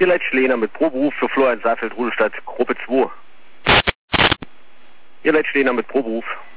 Hier Leitsch Lehner mit Proberuf für Florian Saalfeld, Rudolstadt, Gruppe 2. Hier Leitsch Lehner mit Proberuf.